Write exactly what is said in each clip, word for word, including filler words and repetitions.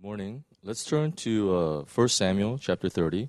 Morning. Let's turn to uh, First Samuel chapter thirty.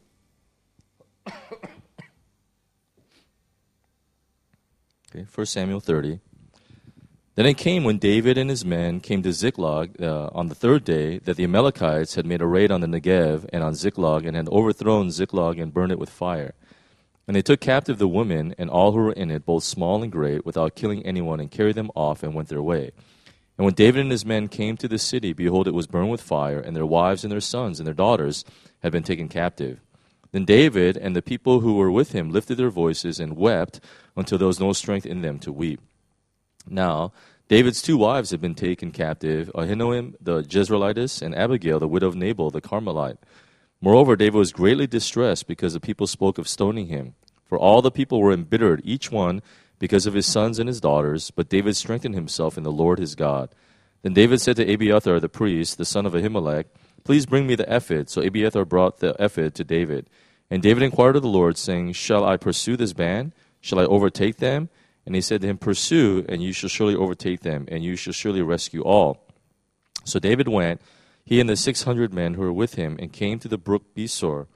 Okay, First Samuel thirty. Then it came when David and his men came to Ziklag uh, on the third day that the Amalekites had made a raid on the Negev and on Ziklag and had overthrown Ziklag and burned it with fire. And they took captive the women and all who were in it, both small and great, without killing anyone, and carried them off and went their way. And when David and his men came to the city, behold, it was burned with fire, and their wives and their sons and their daughters had been taken captive. Then David and the people who were with him lifted their voices and wept until there was no strength in them to weep. Now, David's two wives had been taken captive, Ahinoam the Jezreelitess and Abigail, the widow of Nabal the Carmelite. Moreover, David was greatly distressed because the people spoke of stoning him. For all the people were embittered, each one because of his sons and his daughters, but David strengthened himself in the Lord his God. Then David said to Abiathar the priest, the son of Ahimelech, Please bring me the ephod. So Abiathar brought the ephod to David. And David inquired of the Lord, saying, Shall I pursue this band? Shall I overtake them? And he said to him, Pursue, and you shall surely overtake them, and you shall surely rescue all. So David went, he and the six hundred men who were with him, and came to the brook Besor,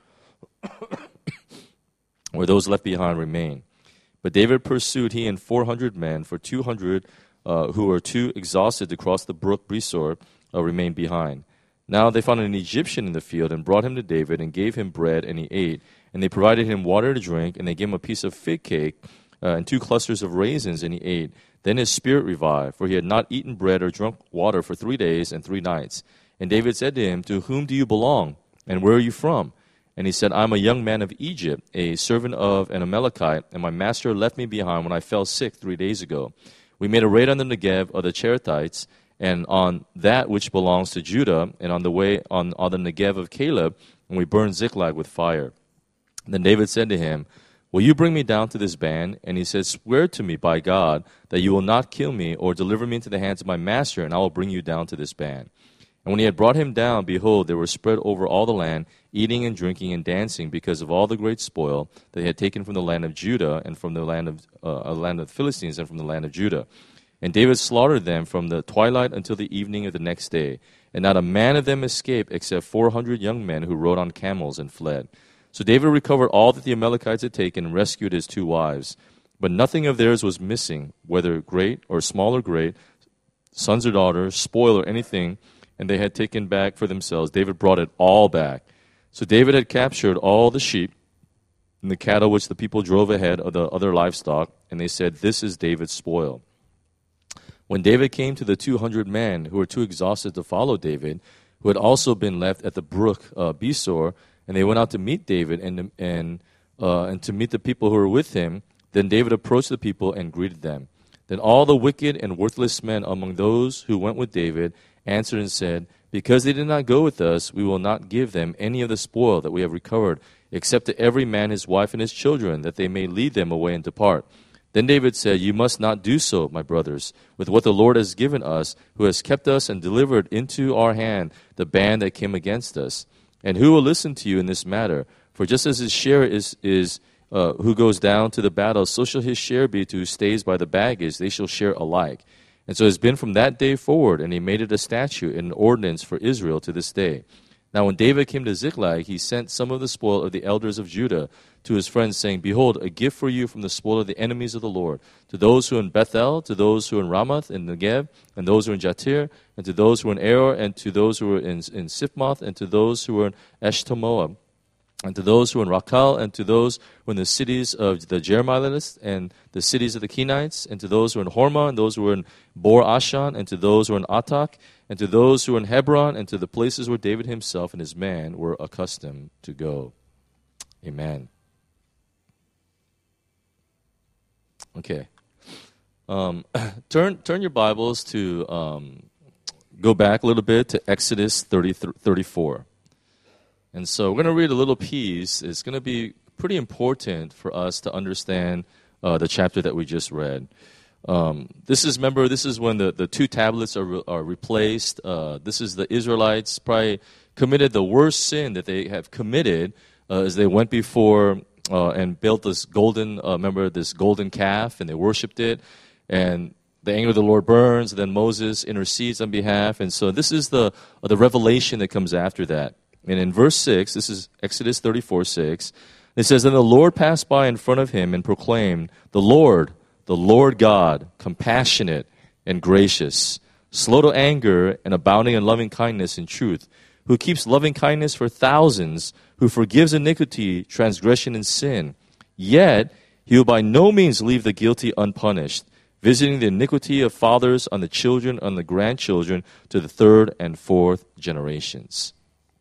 where those left behind remained. But David pursued, he and four hundred men, for two hundred uh, who were too exhausted to cross the brook Besor uh, remained behind. Now they found an Egyptian in the field and brought him to David and gave him bread, and he ate. And they provided him water to drink, and they gave him a piece of fig cake uh, and two clusters of raisins, and he ate. Then his spirit revived, for he had not eaten bread or drunk water for three days and three nights. And David said to him, To whom do you belong, and where are you from? And he said, I am a young man of Egypt, a servant of an Amalekite, and my master left me behind when I fell sick three days ago. We made a raid on the Negev of the Cherethites, and on that which belongs to Judah, and on the way on, on the Negev of Caleb, and we burned Ziklag with fire. Then David said to him, Will you bring me down to this band? And he said, Swear to me by God that you will not kill me or deliver me into the hands of my master, and I will bring you down to this band. And when he had brought him down, behold, they were spread over all the land, eating and drinking and dancing, because of all the great spoil that they had taken from the land of Judah and from the land of uh, land of the Philistines and from the land of Judah. And David slaughtered them from the twilight until the evening of the next day. And not a man of them escaped, except four hundred young men who rode on camels and fled. So David recovered all that the Amalekites had taken and rescued his two wives. But nothing of theirs was missing, whether great or small or great, sons or daughters, spoil or anything, and they had taken back for themselves. David brought it all back. So David had captured all the sheep and the cattle which the people drove ahead of the other livestock, and they said, This is David's spoil. When David came to the two hundred men who were too exhausted to follow David, who had also been left at the brook uh, Besor, and they went out to meet David and, and, uh, and to meet the people who were with him, then David approached the people and greeted them. Then all the wicked and worthless men among those who went with David answered and said, Because they did not go with us, we will not give them any of the spoil that we have recovered, except to every man his wife and his children, that they may lead them away and depart. Then David said, You must not do so, my brothers, with what the Lord has given us, who has kept us and delivered into our hand the band that came against us. And who will listen to you in this matter? For just as his share is, is uh, who goes down to the battle, so shall his share be to who stays by the baggage. They shall share alike. And so it has been from that day forward, and he made it a statute and an ordinance for Israel to this day. Now when David came to Ziklag, he sent some of the spoil of the elders of Judah to his friends, saying, Behold, a gift for you from the spoil of the enemies of the Lord, to those who are in Bethel, to those who are in Ramoth, in Negev, and those who are in Jatir, and to those who are in Aror, and to those who are in, in Siphmoth, and to those who are in Eshtemoa, and to those who are in Rakal, and to those who are in the cities of the Jerahmeelites, and the cities of the Kenites, and to those who are in Hormah, and those who are in Bor Ashan, and to those who are in Atak, and to those who are in Hebron, and to the places where David himself and his men were accustomed to go. Amen. Okay. Um, turn turn your Bibles to, um, go back a little bit to Exodus thirty, thirty-four. And so we're going to read a little piece. It's going to be pretty important for us to understand uh, the chapter that we just read. Um, this is, remember, this is when the, the two tablets are re- are replaced. Uh, this is the Israelites probably committed the worst sin that they have committed uh, as they went before uh, and built this golden, uh, remember, this golden calf, and they worshipped it. And the anger of the Lord burns, then Moses intercedes on behalf. And so this is the, uh, the revelation that comes after that. And in verse six, this is Exodus thirty-four six, it says, "Then the Lord passed by in front of him and proclaimed, 'The Lord, the Lord God, compassionate and gracious, slow to anger and abounding in loving kindness and truth, who keeps loving kindness for thousands, who forgives iniquity, transgression, and sin. Yet he will by no means leave the guilty unpunished, visiting the iniquity of fathers on the children, on the grandchildren, to the third and fourth generations.'"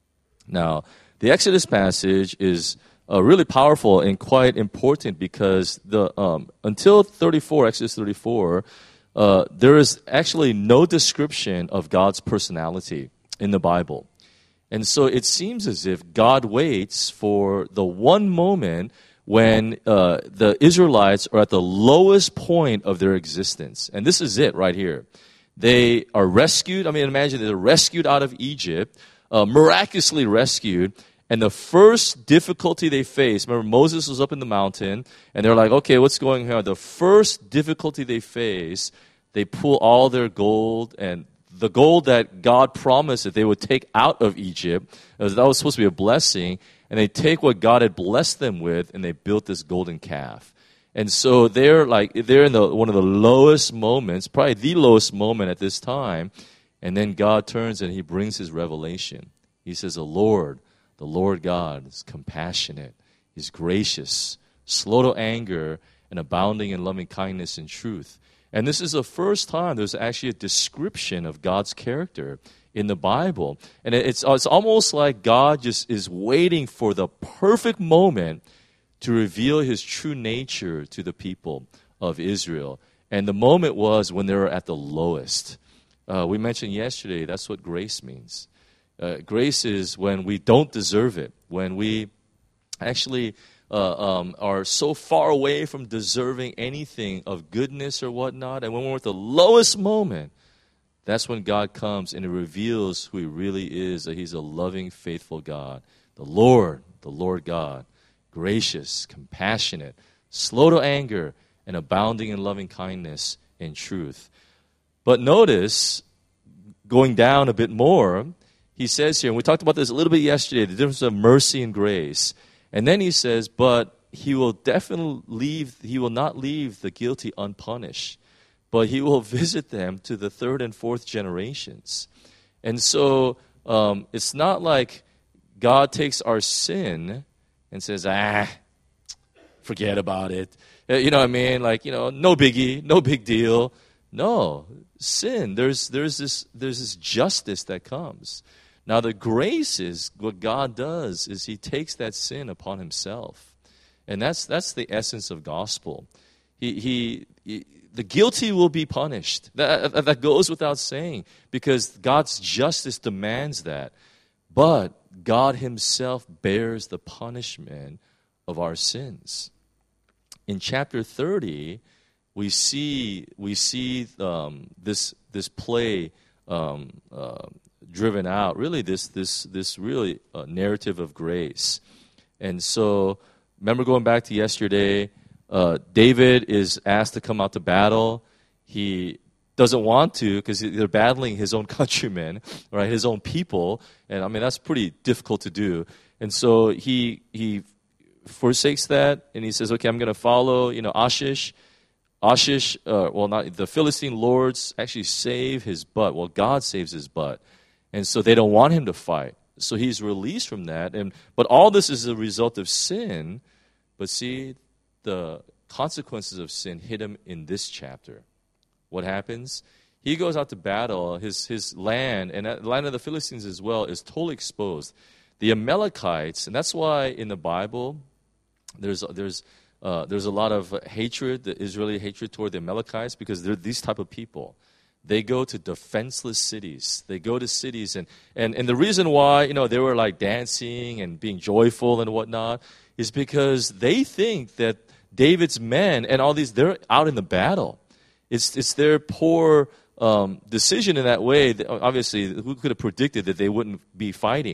Now, the Exodus passage is uh, really powerful and quite important because the um, until thirty-four, Exodus thirty-four, uh, there is actually no description of God's personality in the Bible. And so it seems as if God waits for the one moment when uh, the Israelites are at the lowest point of their existence. And this is it right here. They are rescued. I mean, imagine they're rescued out of Egypt, uh, miraculously rescued. And the first difficulty they face, remember Moses was up in the mountain, and they're like, okay, what's going on? The first difficulty they face, they pull all their gold, and the gold that God promised that they would take out of Egypt, that was supposed to be a blessing, and they take what God had blessed them with, and they built this golden calf. And so they're like they're in the one of the lowest moments, probably the lowest moment at this time, and then God turns and he brings his revelation. He says, "The Lord, the Lord God is compassionate, he's gracious, slow to anger, and abounding in loving kindness and truth." And this is the first time there's actually a description of God's character in the Bible. And it's, it's almost like God just is waiting for the perfect moment to reveal his true nature to the people of Israel. And the moment was when they were at the lowest. Uh, we mentioned yesterday, that's what grace means. Uh, grace is when we don't deserve it, when we actually uh, um, are so far away from deserving anything of goodness or whatnot, and when we're at the lowest moment, that's when God comes and he reveals who he really is, that he's a loving, faithful God. The Lord, the Lord God, gracious, compassionate, slow to anger, and abounding in loving kindness and truth. But notice, going down a bit more, he says here, and we talked about this a little bit yesterday, the difference of mercy and grace. And then he says, but he will definitely leave, he will not leave the guilty unpunished, but he will visit them to the third and fourth generations. And so um, it's not like God takes our sin and says, ah, forget about it. You know what I mean? Like, you know, no biggie, no big deal. No, sin, there's there's this there's this justice that comes. Now the grace is what God does is he takes that sin upon himself. And that's that's the essence of gospel. He he, he the guilty will be punished. That that goes without saying because God's justice demands that. But God himself bears the punishment of our sins. In chapter thirty, we see we see um, this this play um, uh, driven out. Really, this this this really uh, narrative of grace. And so, remember going back to yesterday, uh, David is asked to come out to battle. He doesn't want to because they're battling his own countrymen, right? His own people, and I mean that's pretty difficult to do. And so he he forsakes that, and he says, "Okay, I'm going to follow, you know, Ashish." Ashish, uh, well, not the Philistine lords actually save his butt. Well, God saves his butt, and so they don't want him to fight. So he's released from that. And but all this is a result of sin. But see, the consequences of sin hit him in this chapter. What happens? He goes out to battle. His his land and the land of the Philistines as well is totally exposed. The Amalekites, and that's why in the Bible there's there's. Uh, there's a lot of hatred, the Israeli hatred toward the Amalekites, because they're these type of people. They go to defenseless cities. They go to cities, and, and, and the reason why, you know, they were like dancing and being joyful and whatnot is because they think that David's men and all these, they're out in the battle. It's it's their poor um, decision in that way. That obviously, who could have predicted that they wouldn't be fighting?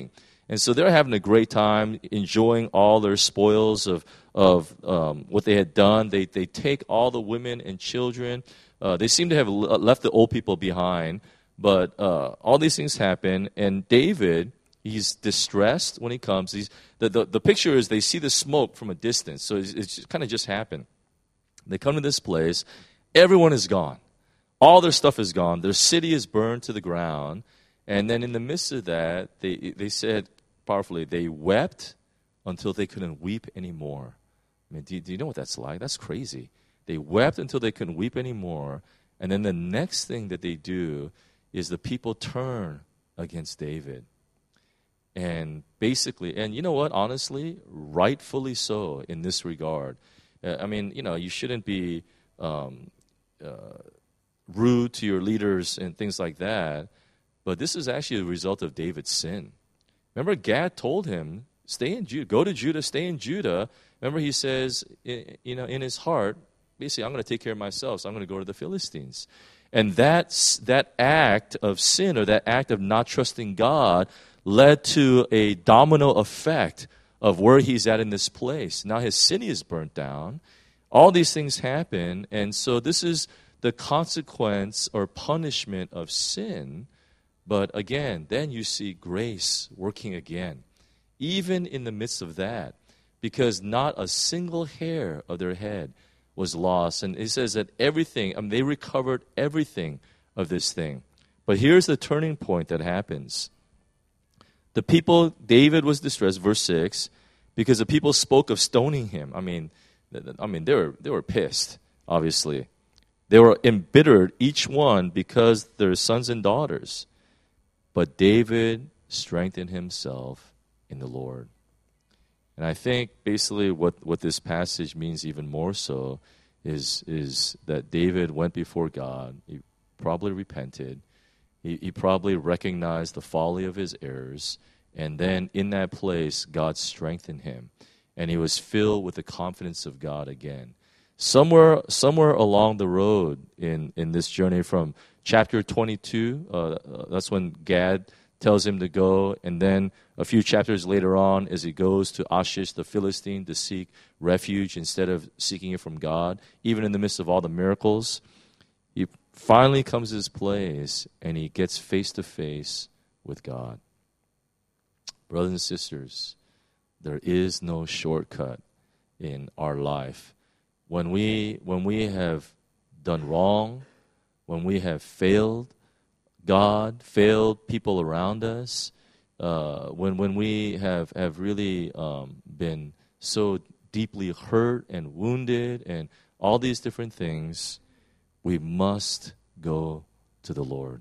And so they're having a great time, enjoying all their spoils of of um, what they had done. They they take all the women and children. Uh, they seem to have left the old people behind. But uh, all these things happen, and David, he's distressed when he comes. He's, the, the, the picture is they see the smoke from a distance, so it's, it's kind of just happened. They come to this place. Everyone is gone. All their stuff is gone. Their city is burned to the ground. And then in the midst of that, they, they said powerfully, they wept until they couldn't weep anymore. I mean, do you, do you know what that's like? That's crazy. They wept until they couldn't weep anymore. And then the next thing that they do is the people turn against David. And basically, and you know what, honestly, rightfully so in this regard. Uh, I mean, you know, you shouldn't be um, uh, rude to your leaders and things like that, but this is actually a result of David's sin. Remember, Gad told him, stay in Judah, go to Judah, stay in Judah. Remember, he says, you know, in his heart, basically, I'm going to take care of myself, so I'm going to go to the Philistines. And that's, that act of sin, or that act of not trusting God, led to a domino effect of where he's at in this place. Now his city is burnt down. All these things happen. And so this is the consequence or punishment of sin. But again, then you see grace working again, even in the midst of that, because not a single hair of their head was lost. And it says that everything, I mean, they recovered everything of this thing. But here's the turning point that happens. The people, David was distressed, verse six, because the people spoke of stoning him. I mean, I mean, they were they were pissed, obviously. They were embittered, each one, because their sons and daughters. But David strengthened himself in the Lord. And I think basically what, what this passage means even more so is, is that David went before God. He probably repented. He, he probably recognized the folly of his errors. And then in that place, God strengthened him. And he was filled with the confidence of God again. Somewhere somewhere along the road in, in this journey from chapter twenty-two, uh, that's when Gad tells him to go, and then a few chapters later on, as he goes to Achish the Philistine to seek refuge instead of seeking it from God, even in the midst of all the miracles, he finally comes to this place, and he gets face-to-face with God. Brothers and sisters, there is no shortcut in our life. When we, when we have done wrong, when we have failed God, failed people around us, uh, when when we have, have really um, been so deeply hurt and wounded and all these different things, we must go to the Lord.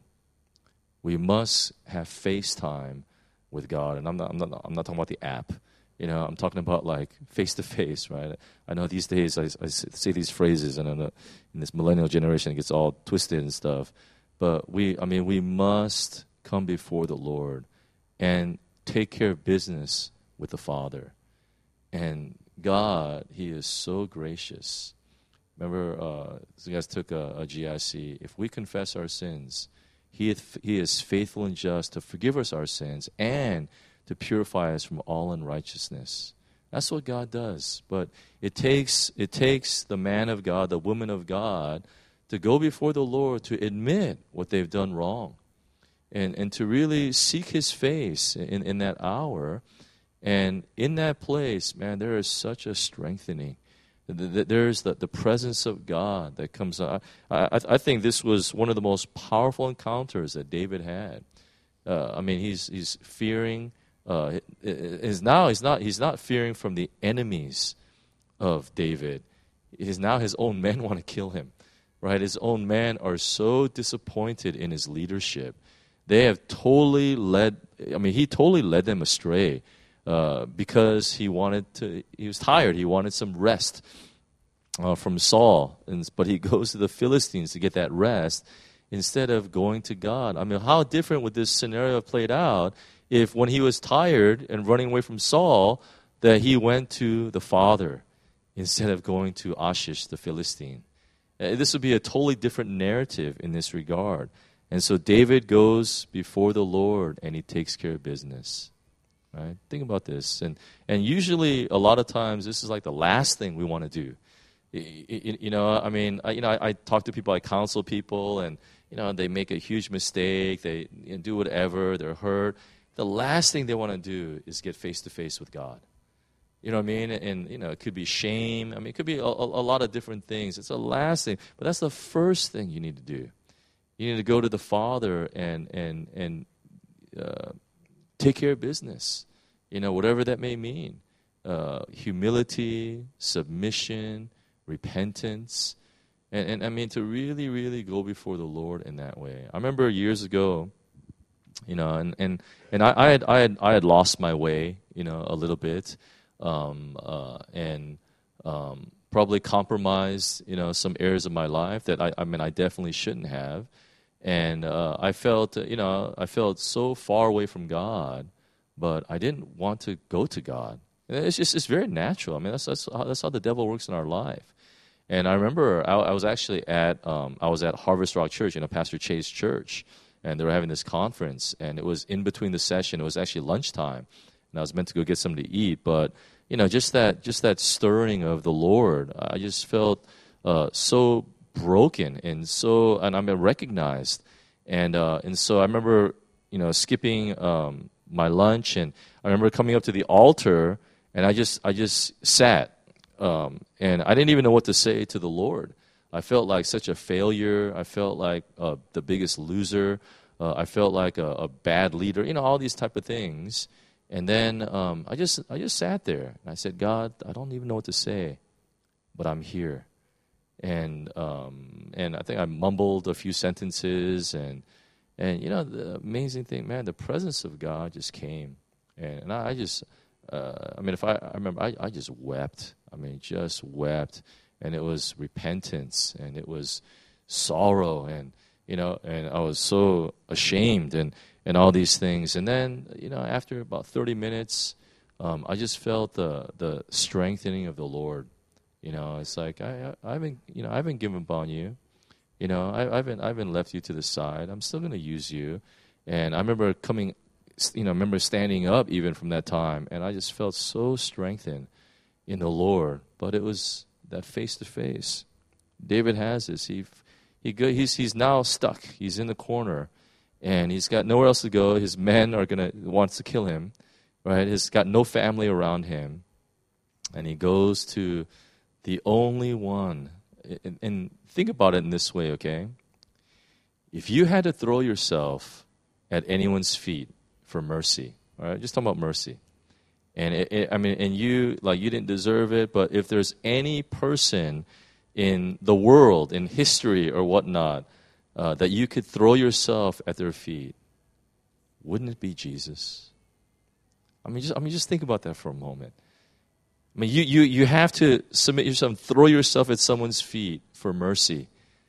We must have face time with God. And I'm not, I'm not, I'm not talking about the app. You know, I'm talking about like face-to-face, right? I know these days I, I say these phrases, and I know in this millennial generation it gets all twisted and stuff. But we, I mean, we must come before the Lord and take care of business with the Father. And God, He is so gracious. Remember, uh, you guys took a, a G I C. If we confess our sins, He is, He is faithful and just to forgive us our sins and to purify us from all unrighteousness. That's what God does. But it takes it takes the man of God, the woman of God, to go before the Lord to admit what they've done wrong. And and to really seek His face in, in that hour. And in that place, man, there is such a strengthening. There's the, the presence of God that comes out. I, I, I think this was one of the most powerful encounters that David had. Uh, I mean, he's he's fearing. Uh, is now he's not he's not fearing from the enemies of David. It is now his own men want to kill him, right? His own men are so disappointed in his leadership. They have totally led. I mean, he totally led them astray uh, because he wanted to. He was tired. He wanted some rest uh, from Saul, and, but he goes to the Philistines to get that rest instead of going to God. I mean, how different would this scenario have played out if when he was tired and running away from Saul, that he went to the Father instead of going to Achish the Philistine? Uh, this would be a totally different narrative in this regard. And so David goes before the Lord and he takes care of business. right? Think about this. And and usually, a lot of times, this is like the last thing we want to do. You, you know, I mean, I, you know, I, I talk to people, I counsel people, and you know, they make a huge mistake, they you know, do whatever, they're hurt. The last thing they want to do is get face to face with God. You know what I mean? And, you know, it could be shame. I mean, it could be a, a, a lot of different things. It's the last thing. But that's the first thing you need to do. You need to go to the Father and and and uh, take care of business. You know, whatever that may mean. Uh, humility, submission, repentance. And, and, I mean, to really, really go before the Lord in that way. I remember years ago, you know, and, and, and I, I, had, I, had, I had lost my way, you know, a little bit. Um, uh, and um, probably compromised, you know, some areas of my life that I, I mean, I definitely shouldn't have. And uh, I felt, you know, I felt so far away from God, but I didn't want to go to God. And it's just, it's very natural. I mean, that's that's how, that's how the devil works in our life. And I remember I, I was actually at, um, I was at Harvest Rock Church, you know, Pastor Chase Church, and they were having this conference, and it was in between the session. It was actually lunchtime. And I was meant to go get something to eat, but you know, just that, just that stirring of the Lord, I just felt uh, so broken and so, and I'm recognized, and uh, and so I remember, you know, skipping um, my lunch, and I remember coming up to the altar, and I just, I just sat, um, and I didn't even know what to say to the Lord. I felt like such a failure. I felt like uh, the biggest loser. Uh, I felt like a, a bad leader. You know, all these type of things. And then um, I just I just sat there, and I said, God, I don't even know what to say, but I'm here. And um, and I think I mumbled a few sentences, and and you know, the amazing thing, man, the presence of God just came, and, and I, I just, uh, I mean, if I, I remember, I, I just wept. I mean, just wept, and it was repentance, and it was sorrow, and you know, and I was so ashamed, and. and all these things. And then, you know, after about thirty minutes, um, I just felt the the strengthening of the Lord. You know, it's like, I, I, I haven't, you know, I haven't given up on you. You know, I, I haven't, I haven't left you to the side. I'm still going to use you. And I remember coming, you know, I remember standing up even from that time, and I just felt so strengthened in the Lord. But it was that face-to-face. David has this. He, he go, he's, he's now stuck. He's in the corner. And he's got nowhere else to go. His men are gonna wants to kill him, right? He's got no family around him, and he goes to the only one. And, and think about it in this way, okay? If you had to throw yourself at anyone's feet for mercy, all right? Just talking about mercy, and it, it, I mean, and you like you didn't deserve it, but if there's any person in the world, in history or whatnot, Uh, that you could throw yourself at their feet, wouldn't it be Jesus? I mean, just I mean, just think about that for a moment. I mean, you you you have to submit yourself and throw yourself at someone's feet for mercy.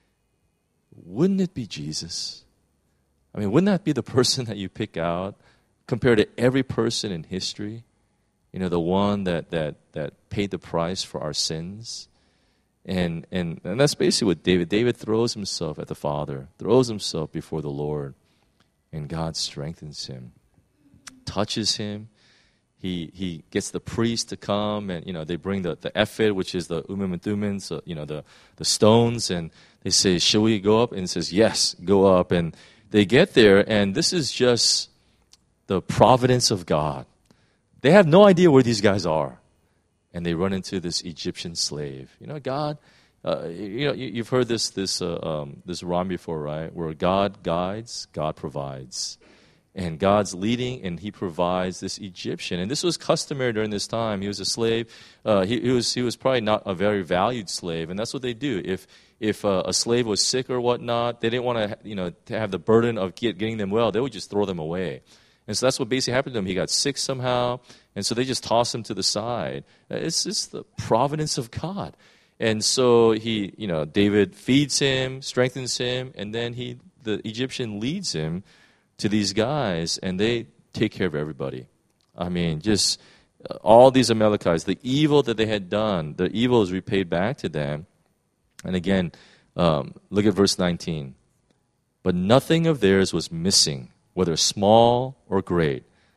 Wouldn't it be Jesus? I mean, wouldn't that be the person that you pick out compared to every person in history? You know, the one that that that paid the price for our sins. And, and and that's basically what David, David throws himself at the Father, throws himself before the Lord, and God strengthens him, touches him. He he gets the priest to come, and you know they bring the, the ephod, which is the Urim and Thummim, so, you know the, the stones, and they say, "Shall we go up?" And he says, "Yes, go up." And they get there, and this is just the providence of God. They have no idea where these guys are. And they run into this Egyptian slave. You know, God, uh, you know, you, you've heard this this uh, um, this rhyme before, right? Where God guides, God provides. And God's leading, and he provides this Egyptian. And this was customary during this time. He was a slave. Uh, he, he was he was probably not a very valued slave. And that's what they do. If if uh, a slave was sick or whatnot, they didn't want to, you know, to have the burden of get, getting them well. They would just throw them away. And so that's what basically happened to him. He got sick somehow, and so they just tossed him to the side. It's just the providence of God. And so he, you know, David feeds him, strengthens him, and then he, the Egyptian leads him to these guys, and they take care of everybody. I mean, just uh, all these Amalekites, the evil that they had done, the evil is repaid back to them. And again, um, look at verse nineteen. But nothing of theirs was missing, whether small or great.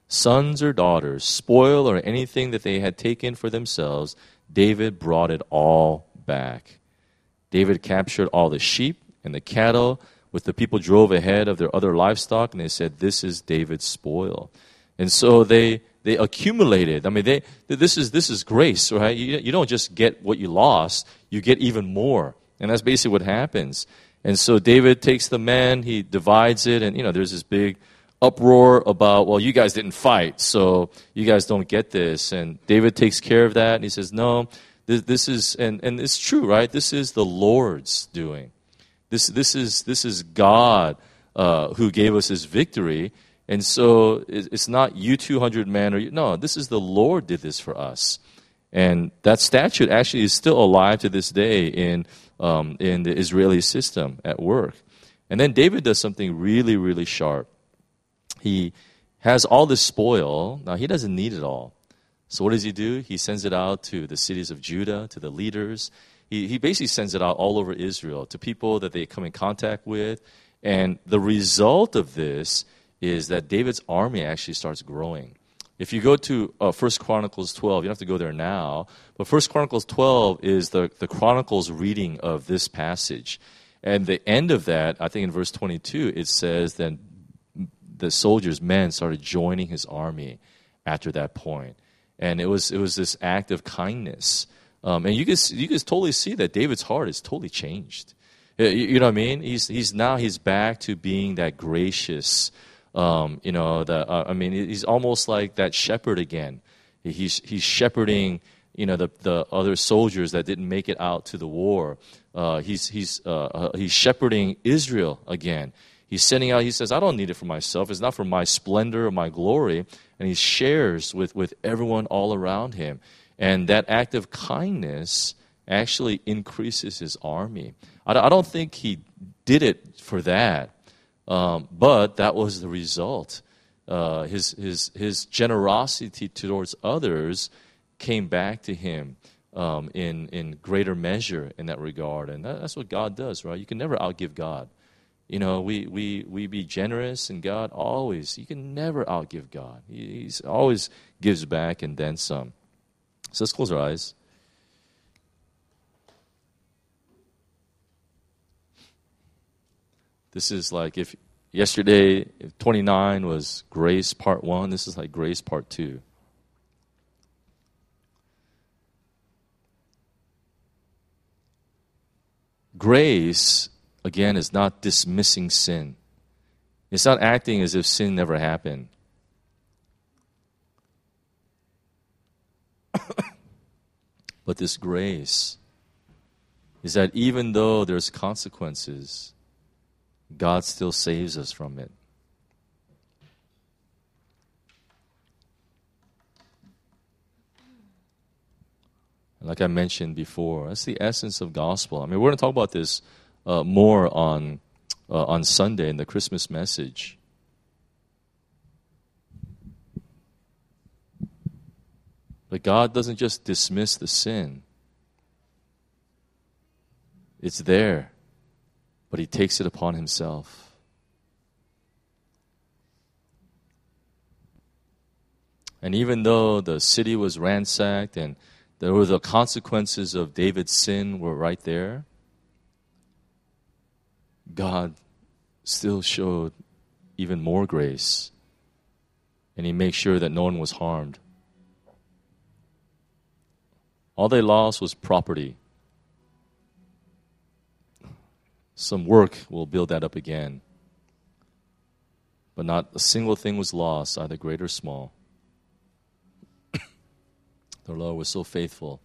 sons or daughters, spoil or anything that they had taken for themselves, David brought it all back. David captured all the sheep and the cattle, which the people drove ahead of their other livestock, and they said, "This is David's spoil." And so they they accumulated. I mean, they this is this is grace, right? You, you don't just get what you lost; you get even more, and that's basically what happens. And so David takes the men, he divides it, and you know, there's this big uproar about, well, you guys didn't fight, so you guys don't get this. And David takes care of that, and he says, no, this, this is, and, and it's true, right? This is the Lord's doing. This this is this is God uh, who gave us His victory, and so it's not you two hundred men or you, no. This is the Lord did this for us, and that statute actually is still alive to this day in um, in the Israeli system at work. And then David does something really really sharp. He has all this spoil. Now he doesn't need it all, so what does he do? He sends it out to the cities of Judah, to the leaders. He, he basically sends it out all over Israel to people that they come in contact with. And the result of this is that David's army actually starts growing. If you go to uh, First Chronicles twelve, you don't have to go there now, but First Chronicles twelve is the, the Chronicles reading of this passage. And the end of that, I think in verse twenty-two, it says that the soldiers, men, started joining his army after that point. And it was it was this act of kindness. Um, and you can you can totally see that David's heart is totally changed. You, you know what I mean? He's he's now he's back to being that gracious. Um, you know, the uh, I mean, he's almost like that shepherd again. He's he's shepherding. You know, the the other soldiers that didn't make it out to the war. Uh, he's he's uh, uh, he's shepherding Israel again. He's sending out. He says, "I don't need it for myself. It's not for my splendor or my glory." And he shares with with everyone all around him. And that act of kindness actually increases his army. I don't think he did it for that, um, but that was the result. Uh, his his his generosity towards others came back to him um, in in greater measure in that regard, and that, that's what God does, right? You can never outgive God. You know, we we we be generous, and God always. You can never outgive God. He he's always gives back and then some. So let's close our eyes. This is like if yesterday, if twenty-nine was grace part one, this is like grace part two. Grace, again, is not dismissing sin. It's not acting as if sin never happened. But this grace is that even though there's consequences, God still saves us from it. Like I mentioned before, that's the essence of gospel. I mean, we're going to talk about this uh, more on uh, on Sunday in the Christmas message. But God doesn't just dismiss the sin. It's there, but He takes it upon Himself. And even though the city was ransacked and there were the consequences of David's sin were right there, God still showed even more grace, and He made sure that no one was harmed. All they lost was property. Some work will build that up again. But not a single thing was lost, either great or small. The Lord was so faithful.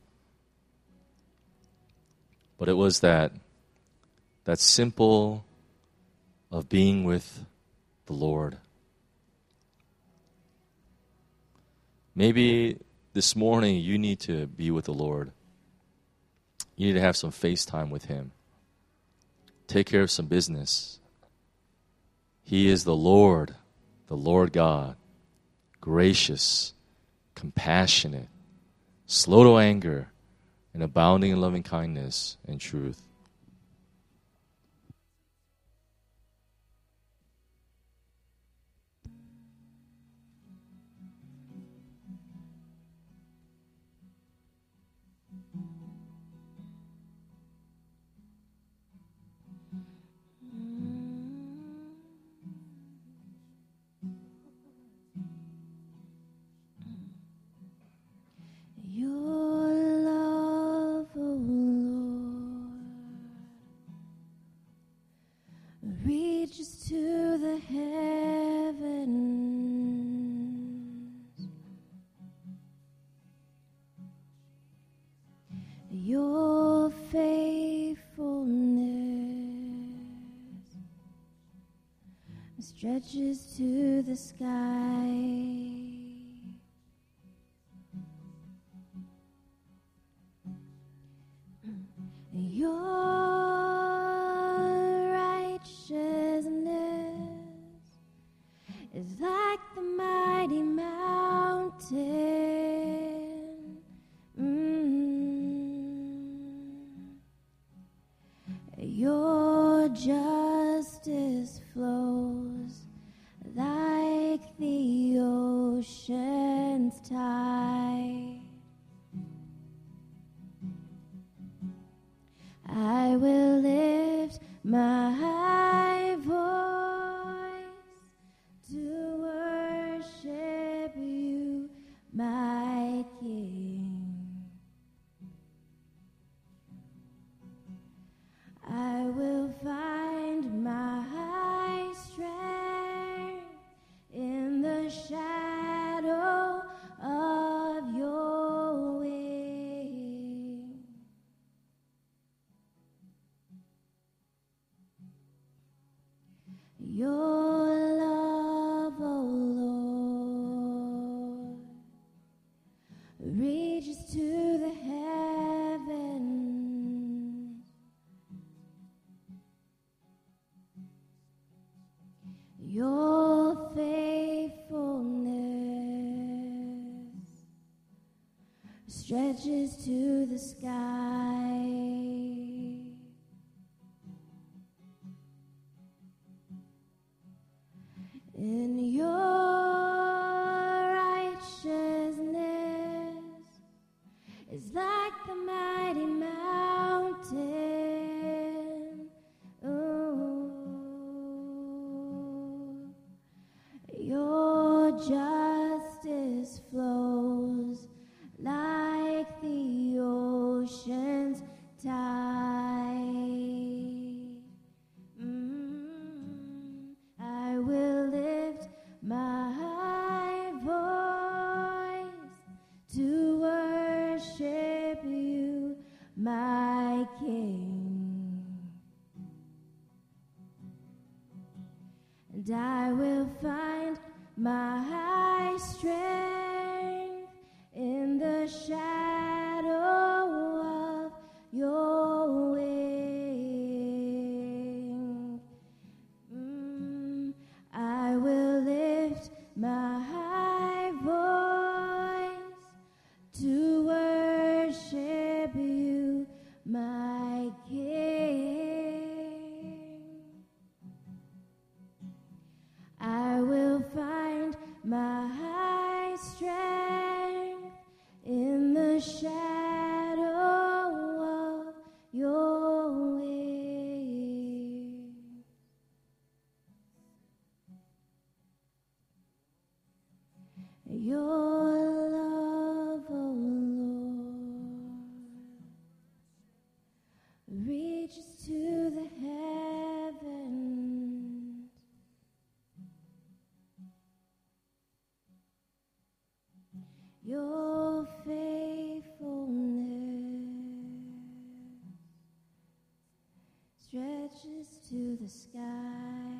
But it was that, that simple of being with the Lord. Maybe this morning, you need to be with the Lord. You need to have some face time with Him. Take care of some business. He is the Lord, the Lord God, gracious, compassionate, slow to anger, and abounding in loving kindness and truth. stretches to the sky. Your righteousness is like the mighty mountain. Mm. Your justice flows like the ocean's tide. I will lift my voice to worship you, my King. I will find my strength in the shadow of your wing. Your love, oh Lord, reaches to the heavens. Your faithfulness stretches to the sky. In your righteousness is like the mighty mountain. Ooh. Your justice flows like the ocean's tide. Mm. I will lift my voice to worship you, my King. And I will find my strength in the shadow of your wing. Mm, I will lift my voice to worship you, my King. I will find my strength in the shadow of your wing. Your love, oh Lord, reaches to the heavens. Your faithfulness stretches to the sky.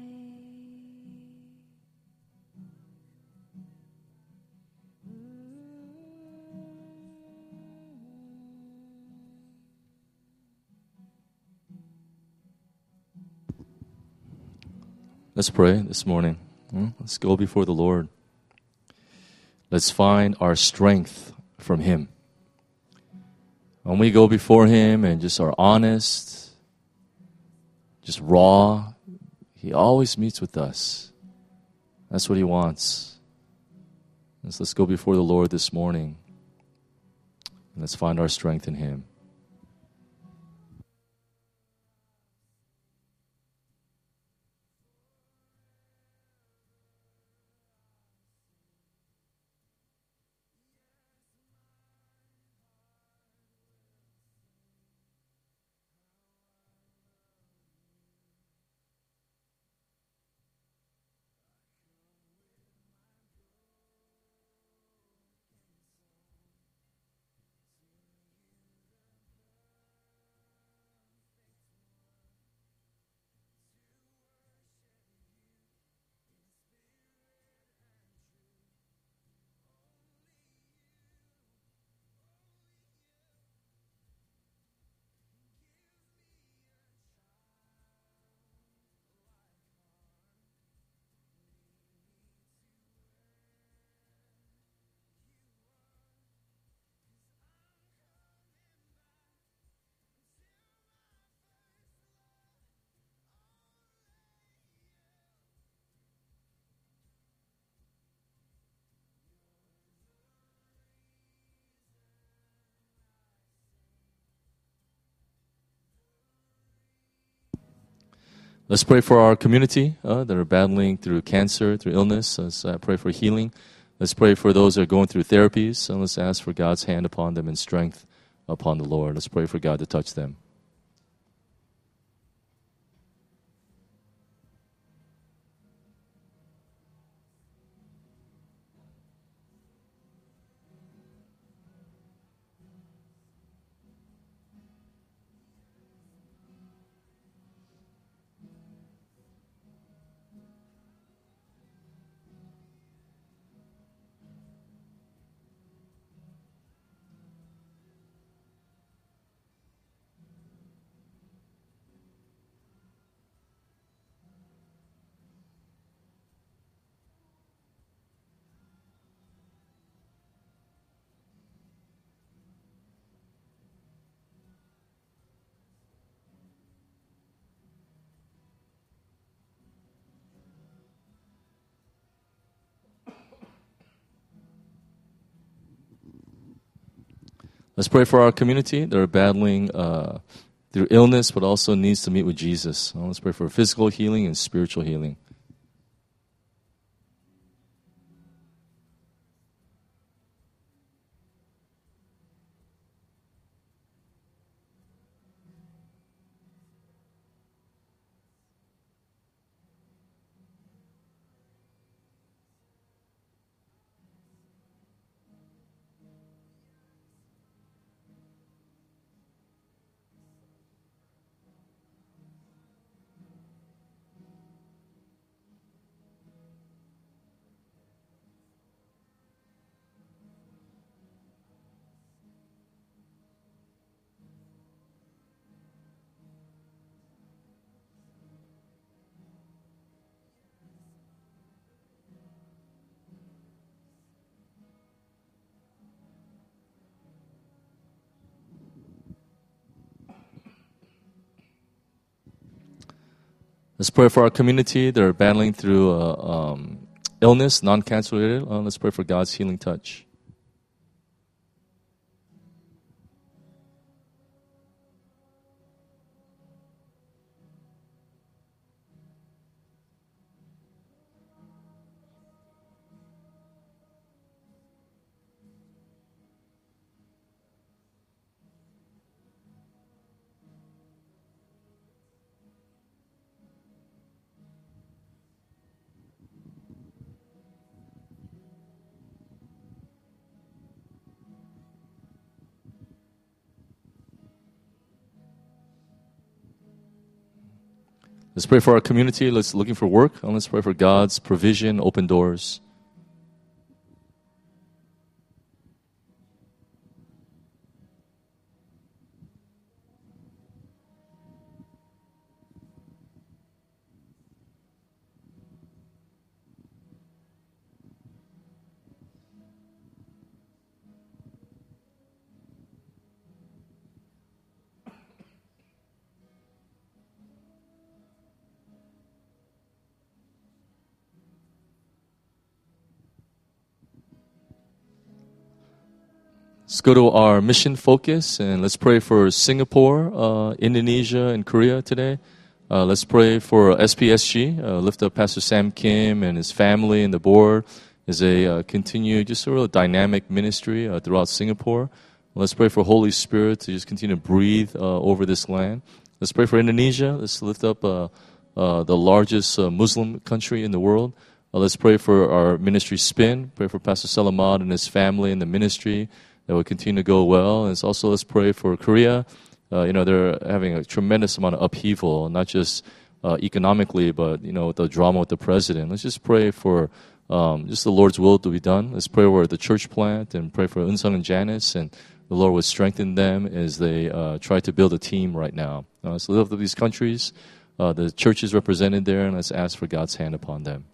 Let's pray this morning. Let's go before the Lord. Let's find our strength from Him. When we go before Him and just are honest, just raw, He always meets with us. That's what He wants. So let's go before the Lord this morning. And let's find our strength in Him. Let's pray for our community uh, that are battling through cancer, through illness. Let's uh, pray for healing. Let's pray for those that are going through therapies. And let's ask for God's hand upon them and strength upon the Lord. Let's pray for God to touch them. Let's pray for our community that are battling uh, through illness, but also needs to meet with Jesus. Uh, let's pray for physical healing and spiritual healing. Let's pray for our community that are battling through uh, um, illness, non-cancer related. Uh, let's pray for God's healing touch. Let's pray for our community. Let's looking for work. And let's pray for God's provision, open doors. Let's go to our mission focus and let's pray for Singapore, uh, Indonesia, and Korea today. Uh, let's pray for S P S G. Uh, lift up Pastor Sam Kim and his family and the board as they uh, continue just a real dynamic ministry uh, throughout Singapore. Let's pray for Holy Spirit to just continue to breathe uh, over this land. Let's pray for Indonesia. Let's lift up uh, uh, the largest uh, Muslim country in the world. Uh, let's pray for our ministry Spin. Pray for Pastor Salamad and his family and the ministry that will continue to go well. And it's also let's pray for Korea. Uh, you know, they're having a tremendous amount of upheaval, not just uh, economically, but, you know, the drama with the president. Let's just pray for um, just the Lord's will to be done. Let's pray for the church plant and pray for Eunsun and Janice, and the Lord would strengthen them as they uh, try to build a team right now. Uh, so lift up these countries, uh, the churches represented there, and let's ask for God's hand upon them.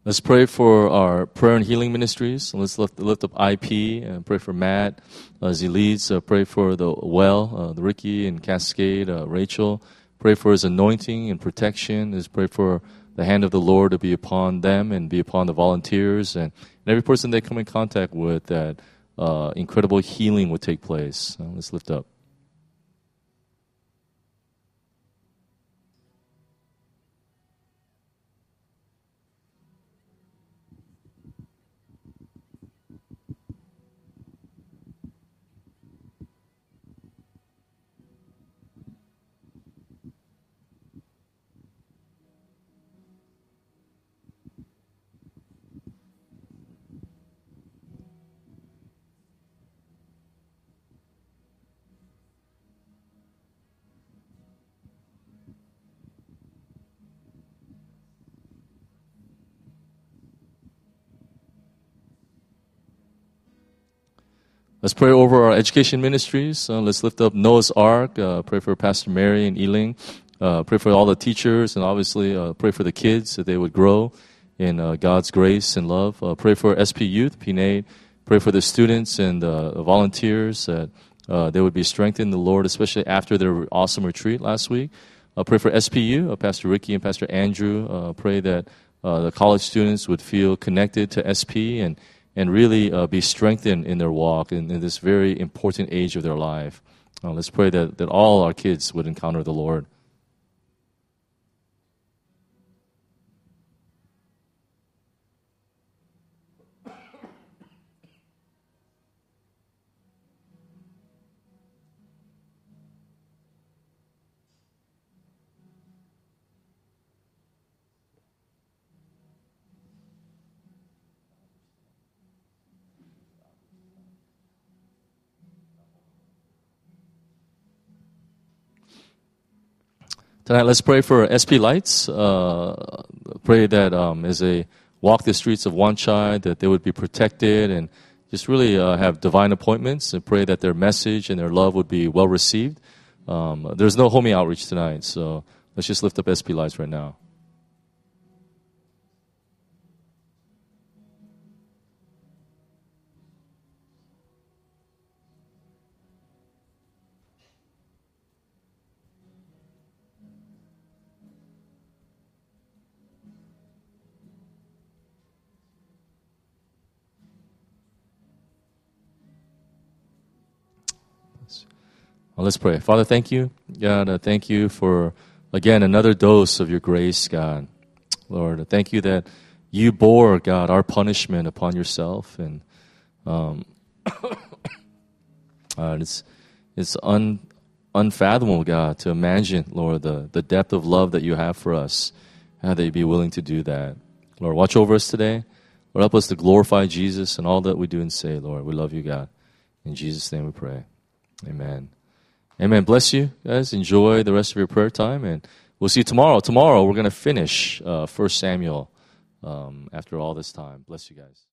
Let's pray for our prayer and healing ministries. Let's lift, lift up I P and pray for Matt uh, as he leads. Uh, pray for the well, uh, the Ricky and Cascade, uh, Rachel. Pray for his anointing and protection. Let's pray for the hand of the Lord to be upon them and be upon the volunteers and, and every person they come in contact with, that uh, incredible healing would take place. Uh, let's lift up. Let's pray over our education ministries. Uh, let's lift up Noah's Ark. Uh, pray for Pastor Mary and Eling. Uh, pray for all the teachers, and obviously uh, pray for the kids that they would grow in uh, God's grace and love. Uh, pray for S P Youth, P N A D. Pray for the students and uh, the volunteers that uh, they would be strengthened in the Lord, especially after their awesome retreat last week. Uh, pray for S P U, uh, Pastor Ricky and Pastor Andrew. Uh, pray that uh, the college students would feel connected to S P and and really uh, be strengthened in their walk in, in this very important age of their life. Uh, let's pray that, that all our kids would encounter the Lord. Tonight, let's pray for S P Lights. Uh, pray that um, as they walk the streets of Wan Chai, that they would be protected and just really uh, have divine appointments, and pray that their message and their love would be well received. Um, there's no homie outreach tonight, so let's just lift up S P Lights right now. Well, let's pray. Father, thank you. God, uh, thank you for, again, another dose of your grace, God. Lord, uh, thank you that you bore, God, our punishment upon yourself. And um, uh, it's it's un, unfathomable, God, to imagine, Lord, the, the depth of love that you have for us, and that you'd be willing to do that. Lord, watch over us today. Lord, help us to glorify Jesus in all that we do and say, Lord. We love you, God. In Jesus' name we pray. Amen. Amen. Bless you, guys. Enjoy the rest of your prayer time, and we'll see you tomorrow. Tomorrow, we're going to finish uh, First Samuel um, after all this time. Bless you guys.